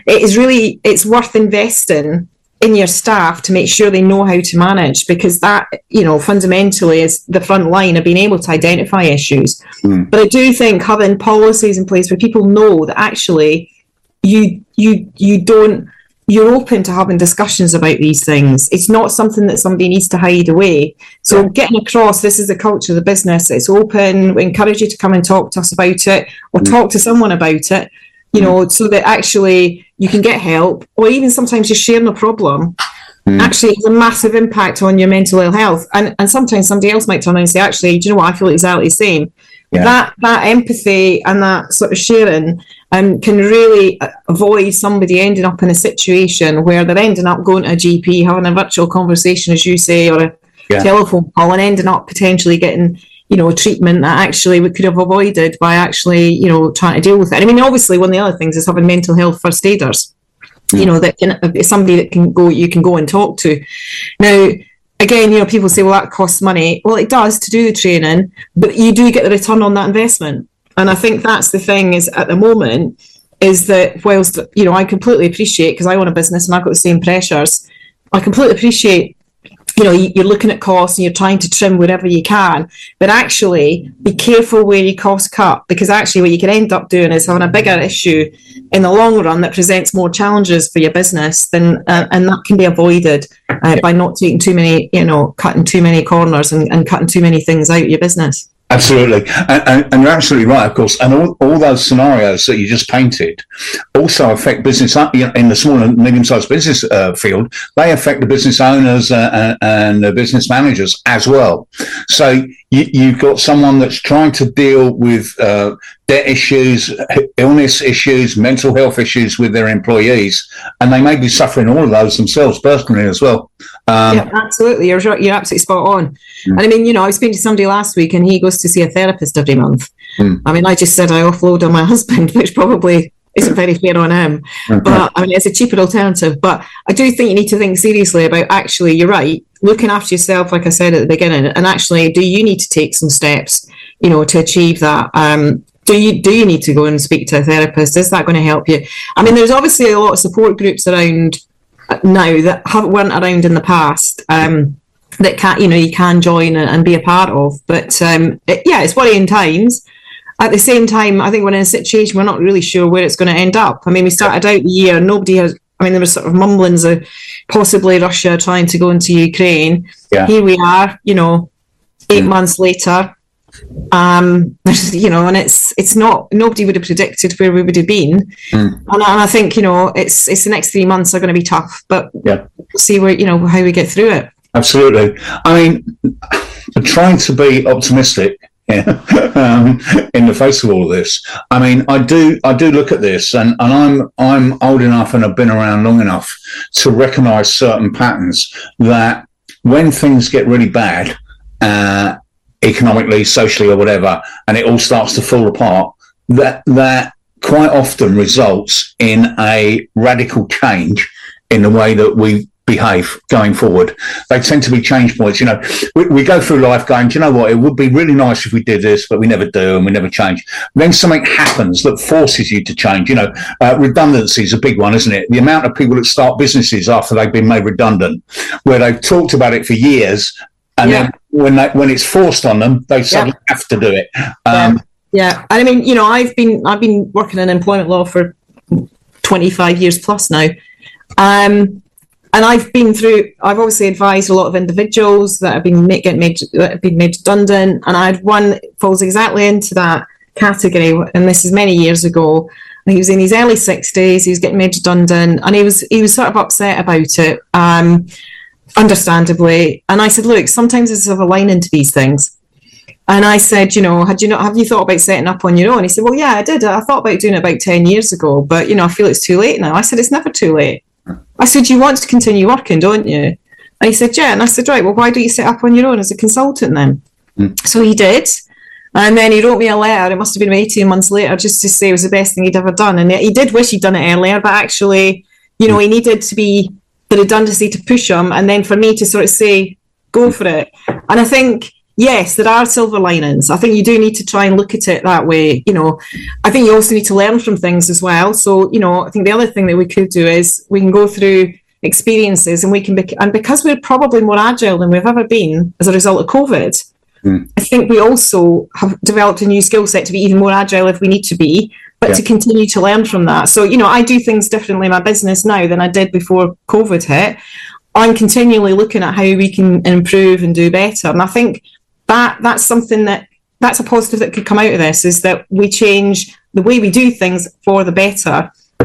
it's worth investing in your staff to make sure they know how to manage, because that, fundamentally is the front line of being able to identify issues. But I do think having policies in place where people know that actually you're open to having discussions about these things. It's not something that somebody needs to hide away. So getting across, this is the culture of the business. It's open. We encourage you to come and talk to us about it, or talk to someone about it. So that actually you can get help, or even sometimes just sharing a problem actually has a massive impact on your mental health. And sometimes somebody else might turn around and say, actually, do you know what? I feel exactly the same. Yeah. That empathy and that sort of sharing can really avoid somebody ending up in a situation where they're ending up going to a GP, having a virtual conversation, as you say, or a telephone call, and ending up potentially getting treatment that actually we could have avoided by actually, trying to deal with it. And I mean, obviously, one of the other things is having mental health first aiders, that can, somebody that you can go and talk to. Now, again, people say, well, that costs money. Well, it does to do the training, but you do get the return on that investment. And I think that's the thing is at the moment is that whilst, I completely appreciate, because I own a business and I've got the same pressures, I completely appreciate you're looking at costs and you're trying to trim wherever you can, but actually be careful where you cost cut, because actually what you can end up doing is having a bigger issue in the long run that presents more challenges for your business and that can be avoided by not taking too many, cutting too many corners and cutting too many things out of your business. Absolutely. And you're absolutely right, of course. And all those scenarios that you just painted also affect business in the small and medium-sized business field. They affect the business owners and the business managers as well. So you've got someone that's trying to deal with debt issues, illness issues, mental health issues with their employees, and they may be suffering all of those themselves personally as well. Yeah, absolutely. You're absolutely spot on. And I mean, I was speaking to somebody last week, and he goes to see a therapist every month. I mean, I just said I offload on my husband, which probably isn't very fair on him. But I mean, it's a cheaper alternative. But I do think you need to think seriously about, actually, you're right, looking after yourself, like I said at the beginning, and actually, do you need to take some steps, to achieve that? Do you need to go and speak to a therapist? Is that going to help you? I mean, there's obviously a lot of support groups around now that weren't around in the past, that you can join and be a part of. But it's worrying times. At the same time, I think we're in a situation we're not really sure where it's going to end up. I mean, we started out the year, there was sort of mumblings of possibly Russia trying to go into Ukraine. Yeah. Here we are, 8 months later. And it's not, nobody would have predicted where we would have been. And I think, it's the next 3 months are going to be tough, but we'll see where, how we get through it. Absolutely. I mean, trying to be optimistic in the face of all of this. I mean, I do look at this, and I'm old enough and have been around long enough to recognise certain patterns that when things get really bad, economically, socially, or whatever, and it all starts to fall apart, that quite often results in a radical change in the way that we behave going forward. They tend to be change points. We go through life going, do you know what, it would be really nice if we did this, but we never do, and we never change. Then something happens that forces you to change. Redundancy is a big one, isn't it? The amount of people that start businesses after they've been made redundant, where they've talked about it for years, and then when it's forced on them, they suddenly have to do it. Yeah. I mean, I've been working in employment law for 25 years plus now. And I've obviously advised a lot of individuals that have been made redundant, and I had one that falls exactly into that category, and this is many years ago. He was in his early 60s, he was getting made redundant, and he was sort of upset about it, understandably. And I said, look, sometimes there's a lining to these things. And I said, have you thought about setting up on your own? He said, well, yeah, I did. I thought about doing it about 10 years ago, but, I feel it's too late now. I said, it's never too late. I said, you want to continue working, don't you? And he said, yeah. And I said, right, well, why don't you set up on your own as a consultant then? So he did. And then he wrote me a letter. It must have been 18 months later, just to say it was the best thing he'd ever done. And he did wish he'd done it earlier, but actually, he needed to be the redundancy to push him, and then for me to sort of say, go for it. And I think, yes, there are silver linings. I think you do need to try and look at it that way. I think you also need to learn from things as well. So, I think the other thing that we could do is we can go through experiences, and we can and because we're probably more agile than we've ever been as a result of COVID, I think we also have developed a new skill set to be even more agile if we need to be, but to continue to learn from that. So, I do things differently in my business now than I did before COVID hit. I'm continually looking at how we can improve and do better. And I think that's something that's a positive that could come out of this, is that we change the way we do things for the better.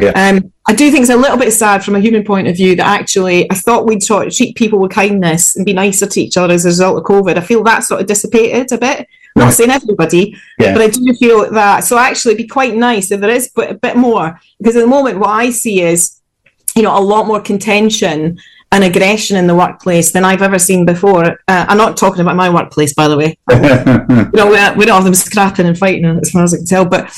I do think it's a little bit sad from a human point of view that actually I thought we'd sort of treat people with kindness and be nicer to each other as a result of COVID. I feel that sort of dissipated a bit. I'm not saying everybody, but I do feel that. So actually it'd be quite nice if there is a bit more, because at the moment what I see is, a lot more contention and aggression in the workplace than I've ever seen before. I'm not talking about my workplace, by the way. We don't have them scrapping and fighting, as far as I can tell. But,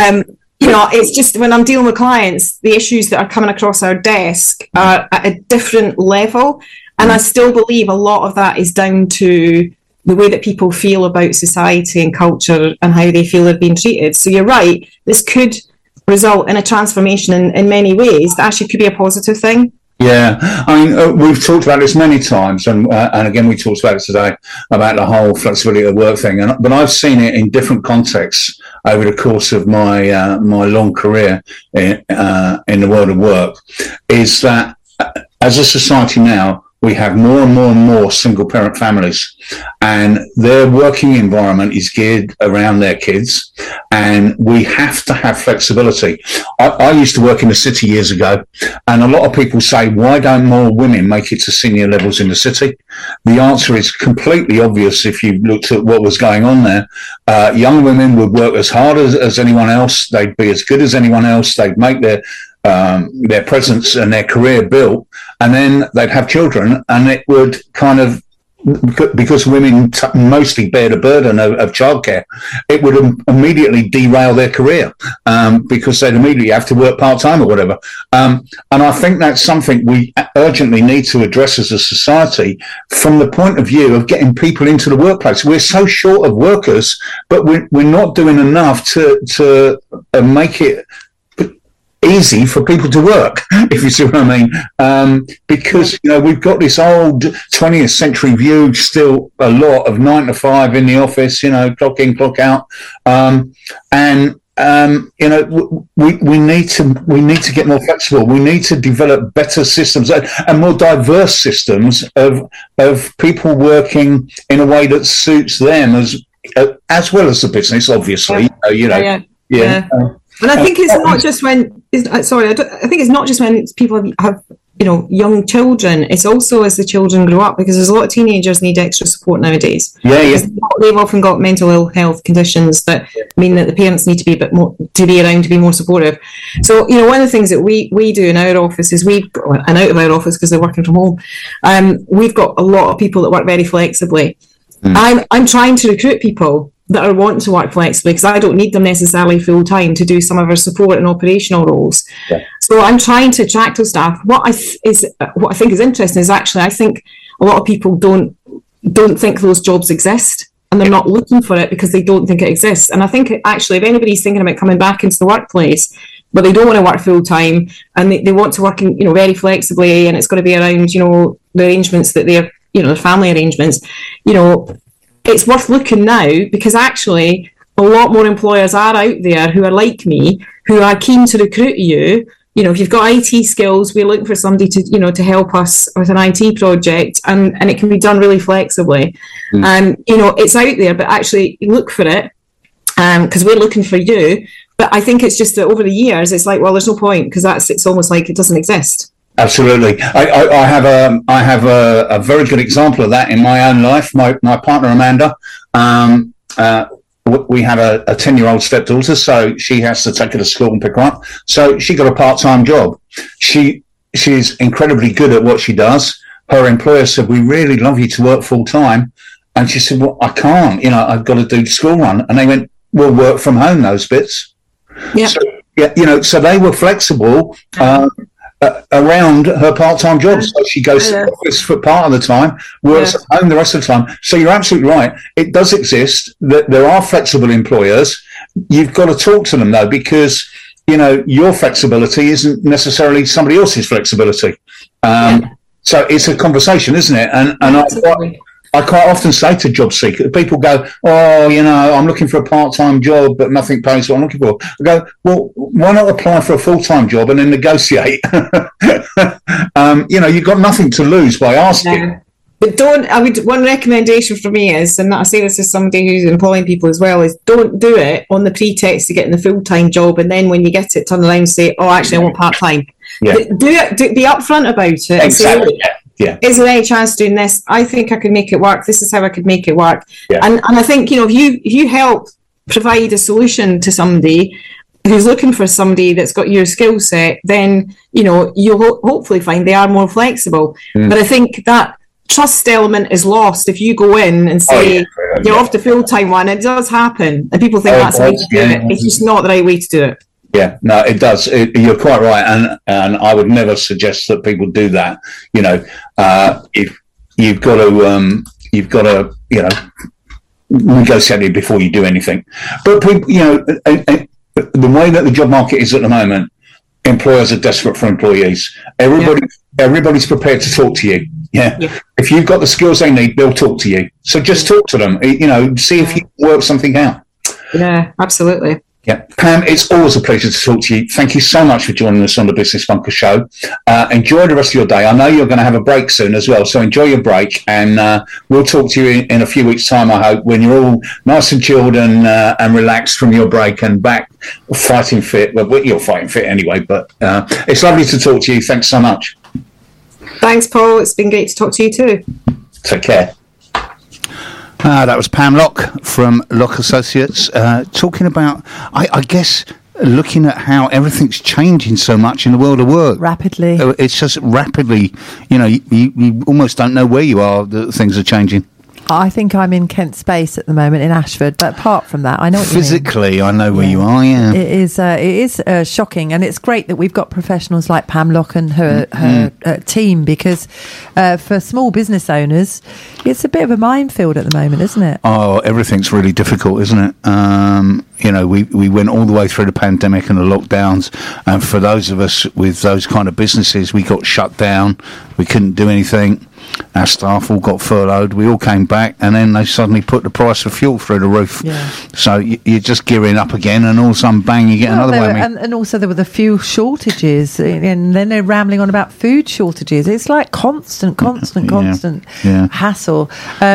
it's just when I'm dealing with clients, the issues that are coming across our desk are at a different level. And I still believe a lot of that is down to the way that people feel about society and culture and how they feel they're being treated. So you're right, this could result in a transformation in many ways that actually could be a positive thing. Yeah, I mean, we've talked about this many times, and again, we talked about it today, about the whole flexibility of work thing. But I've seen it in different contexts over the course of my my long career in the world of work, is that as a society now, we have more and more single parent families, and their working environment is geared around their kids, and we have to have flexibility. I used to work in the city years ago, and a lot of people say, why don't more women make it to senior levels in the city? The answer is completely obvious if you looked at what was going on there. Young women would work as hard as anyone else. They'd be as good as anyone else. They'd make their presence and their career built, and then they'd have children, and it would kind of, because women mostly bear the burden of childcare, it would immediately derail their career, because they'd immediately have to work part-time or whatever. And I think that's something we urgently need to address as a society from the point of view of getting people into the workplace. We're so short of workers, but we're not doing enough to make it easy for people to work, if you see what I mean. Because, we've got this old 20th century view, still a lot of 9 to 5 in the office, clock in, clock out. We need to get more flexible. We need to develop better systems and more diverse systems of people working in a way that suits them as well as the business, obviously. Yeah. And I think it's not just when. I think it's not just when people have young children. It's also as the children grow up, because there's a lot of teenagers need extra support nowadays. They've often got mental ill health conditions that mean that the parents need to be a bit more to be around to be more supportive. So one of the things that we do in our office is and out of our office because they're working from home, we've got a lot of people that work very flexibly. I'm trying to recruit people that are wanting to work flexibly, because I don't need them necessarily full time to do some of our support and operational roles. So I'm trying to attract those staff. What I think is interesting is actually I think a lot of people don't think those jobs exist, and they're not looking for it because they don't think it exists. And I think actually if anybody's thinking about coming back into the workplace but they don't want to work full time and they want to work in, very flexibly, and it's got to be around the arrangements that they're the family arrangements, it's worth looking now, because actually a lot more employers are out there who are like me, who are keen to recruit you. If you've got IT skills, we're looking for somebody to help us with an IT project, and it can be done really flexibly. It's out there, but actually look for it, because we're looking for you. But I think it's just that over the years, it's like, well, there's no point, because it's almost like it doesn't exist. Absolutely. I have a very good example of that in my own life. My partner, Amanda, we have a 10-year-old stepdaughter, so she has to take her to school and pick her up. So she got a part-time job. She's incredibly good at what she does. Her employer said, we really love you to work full-time. And she said, well, I can't. I've got to do the school run. And they went, we'll work from home those bits. Yeah. So they were flexible around her part-time job. So she goes to the office for part of the time, works at home the rest of the time. So you're absolutely right. It does exist. That there are flexible employers. You've got to talk to them, though, because, your flexibility isn't necessarily somebody else's flexibility. So it's a conversation, isn't it? And I quite often say to job seekers, people go, I'm looking for a part-time job, but nothing pays what I'm looking for. I go, well, why not apply for a full-time job and then negotiate? You've got nothing to lose by asking. But one recommendation from me is, and I say this as somebody who's employing people as well, is don't do it on the pretext of getting the full-time job, and then when you get it, turn around and say, actually, I want part-time. Do it, be upfront about it. Exactly. Is there any chance doing this? I think I could make it work. This is how I could make it work. And I think, if you help provide a solution to somebody who's looking for somebody that's got your skill set, then, you'll hopefully find they are more flexible. But I think that trust element is lost if you go in and say you're off the full-time one. It does happen, and people think that's the way to do it. It's just not the right way to do it. Yeah, no, it does. You're quite right, and I would never suggest that people do that. If you've got to, negotiate it before you do anything. But people, the way that the job market is at the moment, employers are desperate for employees. Everybody's prepared to talk to you. Yeah. If you've got the skills they need, they'll talk to you. So just talk to them. See if you can work something out. Yeah, absolutely. Yeah, Pam, it's always a pleasure to talk to you. Thank you so much for joining us on the Business Bunker Show. Enjoy the rest of your day. I know you're going to have a break soon as well, so enjoy your break, and we'll talk to you in a few weeks' time, I hope, when you're all nice and chilled and relaxed from your break and back fighting fit. Well, you're fighting fit anyway, but it's lovely to talk to you. Thanks so much. Thanks, Paul. It's been great to talk to you too. Take care. That was Pam Locke from Locke Associates talking about, I guess, looking at how everything's changing so much in the world of work. Rapidly. It's just rapidly, you almost don't know where you are, that things are changing. I think I'm in Kent Space at the moment in Ashford, but apart from that, I know what physically, you mean. I know where you are. Yeah, it is shocking, and it's great that we've got professionals like Pam Locke and her team, because for small business owners, it's a bit of a minefield at the moment, isn't it? Oh, everything's really difficult, isn't it? We went all the way through the pandemic and the lockdowns, and for those of us with those kind of businesses, we got shut down. We couldn't do anything. Our staff all got furloughed. We all came back, and then they suddenly put the price of fuel through the roof. Yeah. So you're just gearing up again, and all of a sudden, bang, you get another whammy. And also there were the fuel shortages, and then they're rambling on about food shortages. It's like constant hassle.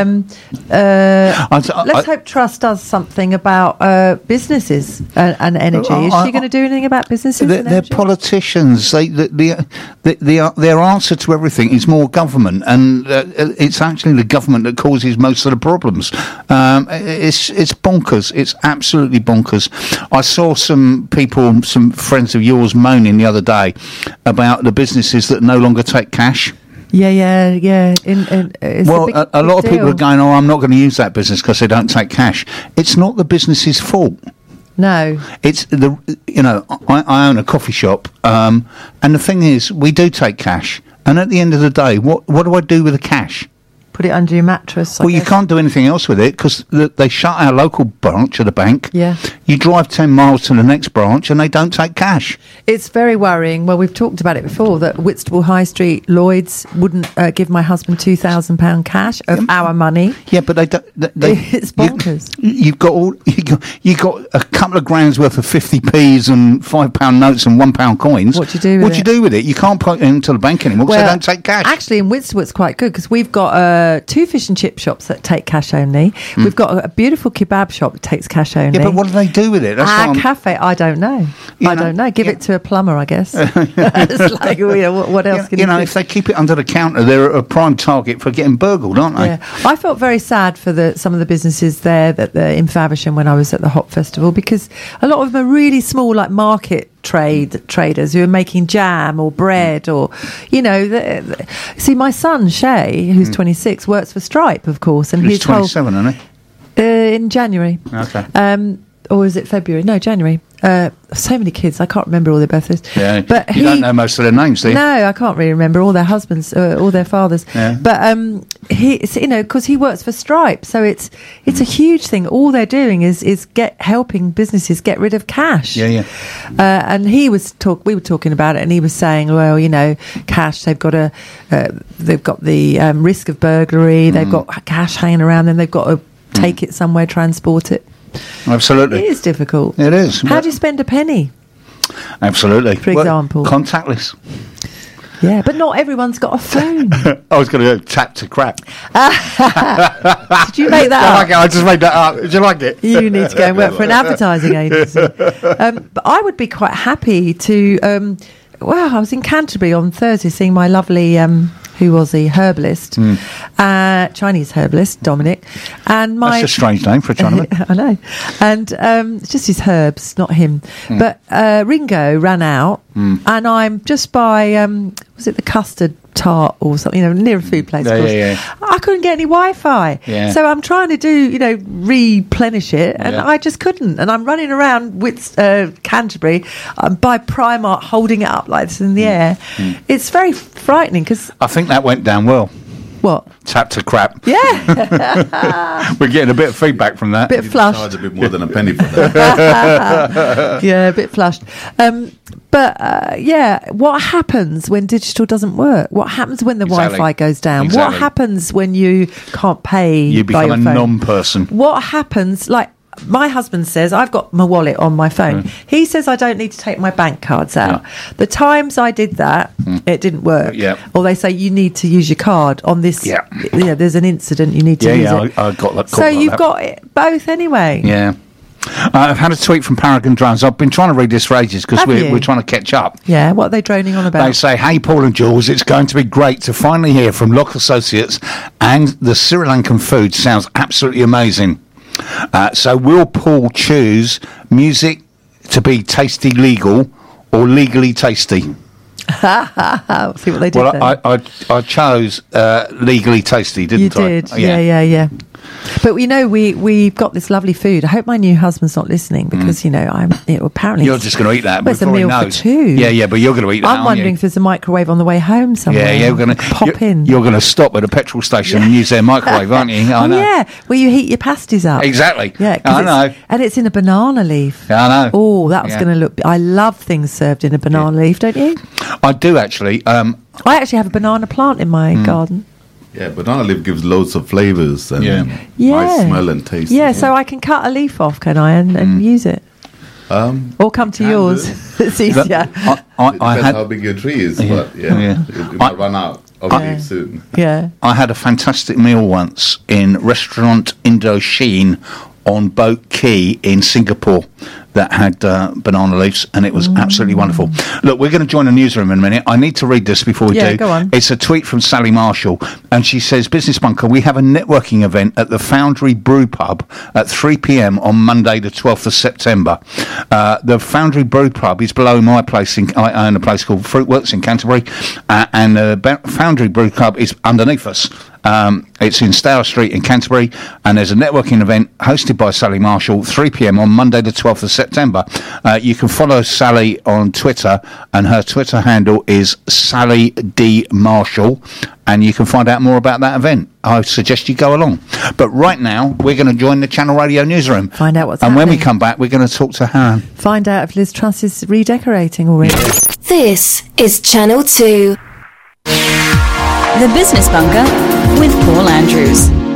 Let's hope Truss does something about businesses and energy. Is she going to do anything about businesses? They're politicians. Their answer to everything is more government, and it's actually the government that causes most of the problems. It's bonkers. It's absolutely bonkers. I saw some people, some friends of yours, moaning the other day about the businesses that no longer take cash. Yeah. Well, a lot of people are going, "Oh, I'm not going to use that business because they don't take cash." It's not the business's fault. No, it's I own a coffee shop, and the thing is, we do take cash. And at the end of the day, what do I do with the cash? Put it under your mattress. Well, you can't do anything else with it because they shut our local branch of the bank. Yeah. You drive 10 miles to the next branch and they don't take cash. It's very worrying. Well, we've talked about it before, that Whitstable High Street, Lloyd's wouldn't give my husband £2,000 cash of our money. Yeah, but they don't. It's bonkers. You've got a couple of grand's worth of 50p's and £5 notes and £1 coins. What do you do with it? What do you do with it? You can't put it into the bank anymore because they don't take cash. Actually, in Whitstable, it's quite good because we've got 2 fish and chip shops that take cash only. We've got a beautiful kebab shop that takes cash only. Yeah, but what do they do with it? That's cafe, I don't know. I don't know. Give it to a plumber, I guess. It's like, what else can you do? If they keep it under the counter, they're a prime target for getting burgled, aren't they? Yeah. I felt very sad for some of the businesses there in Faversham when I was at the Hop Festival, because a lot of them are really small, like market traders who are making jam or bread or, see, my son Shay, who's 26, works for Stripe, of course, and he's 27, isn't he? In January. Okay. Or is it February? No, January. So many kids, I can't remember all their birthdays. Yeah, but you don't know most of their names, do you? No, I can't really remember all their husbands, all their fathers. Yeah. But because he works for Stripe, so it's a huge thing. All they're doing is helping businesses get rid of cash. Yeah. And we were talking about it, and he was saying, well, cash. They've got the risk of burglary. They've got cash hanging around, and they've got to take it somewhere, transport it. Absolutely. It is difficult. It is. How do you spend a penny? Absolutely. For example. Contactless. Yeah, but not everyone's got a phone. I was going to go tap to crap. Did you make that up? I just made that up. Did you like it? You need to go and work for an advertising agency. But I would be quite happy to... I was in Canterbury on Thursday seeing my lovely... who was a herbalist, Chinese herbalist, Dominic. And that's a strange name for a Chinaman. I know. And it's just his herbs, not him. But Ringo ran out, and I'm just by, was it the custard tart or something, near a food place. Yeah. I couldn't get any Wi-Fi. Yeah. So I'm trying to do, replenish it, and I just couldn't. And I'm running around with Canterbury by Primark, holding it up like this in the air. It's very frightening because... I think that went down well. What? Tap to crap. Yeah. We're getting a bit of feedback from that. Bit flushed. Charge a bit more than a penny for that. Yeah, a bit flushed. What happens when digital doesn't work? What happens when the Wi-Fi goes down? Exactly. What happens when you can't pay You by become your a phone? non-person. What happens, my husband says I've got my wallet on my phone. He says I don't need to take my bank cards out. The times I did that, it didn't work. Or they say you need to use your card on this. There's an incident, you need to use it. I got that. So you've got it both anyway. Yeah. I've had a tweet from Paragon Drones. I've been trying to read this for ages because we're trying to catch up. Yeah, what are they droning on about? They say, hey, Paul and Jules, it's going to be great to finally hear from Lock Associates, and the Sri Lankan food sounds absolutely amazing. So will Paul choose music to be tasty legal or legally tasty? See what they did there. I chose legally tasty, didn't I? You did, yeah. But we've got this lovely food. I hope my new husband's not listening because apparently you're just going to eat that. Well, it's a meal for two. Yeah, but you're going to eat that. I'm wondering if there's a microwave on the way home somewhere. Yeah, you're going to pop in. You're going to stop at a petrol station and use their microwave, aren't you? I know. Yeah, where you heat your pasties up. Exactly. Yeah, I know. And it's in a banana leaf. I know. Oh, that was going to look. I love things served in a banana leaf, don't you? I do actually. I actually have a banana plant in my garden. Yeah, banana leaf gives loads of flavours and nice smell and taste. Yeah, so I can cut a leaf off, can I, and use it? Or come to yours. It's easier. I had how big your tree is, but it might run out of leaves soon. Yeah. I had a fantastic meal once in Restaurant Indochine on Boat Quay in Singapore that had banana leaves, and it was absolutely wonderful. Look, we're going to join a newsroom in a minute. I need to read this before we do. Go on. It's a tweet from Sally Marshall, and she says, Business Bunker, we have a networking event at the Foundry Brew Pub at 3 p.m. on Monday the 12th of September. The Foundry Brew Pub is below my place. I own a place called Fruitworks in Canterbury, and the Foundry Brew Pub is underneath us. It's in Stour Street in Canterbury, and there's a networking event hosted by Sally Marshall, 3 p.m. on Monday the 12th of September. You can follow Sally on Twitter, and her Twitter handle is Sally D. Marshall, and you can find out more about that event. I suggest you go along. But right now, we're going to join the Channel Radio newsroom. Find out what's happening. And when we come back, we're going to talk to Haran. Find out if Liz Truss is redecorating already. This is Channel 2. The Business Bunker with Paul Andrews.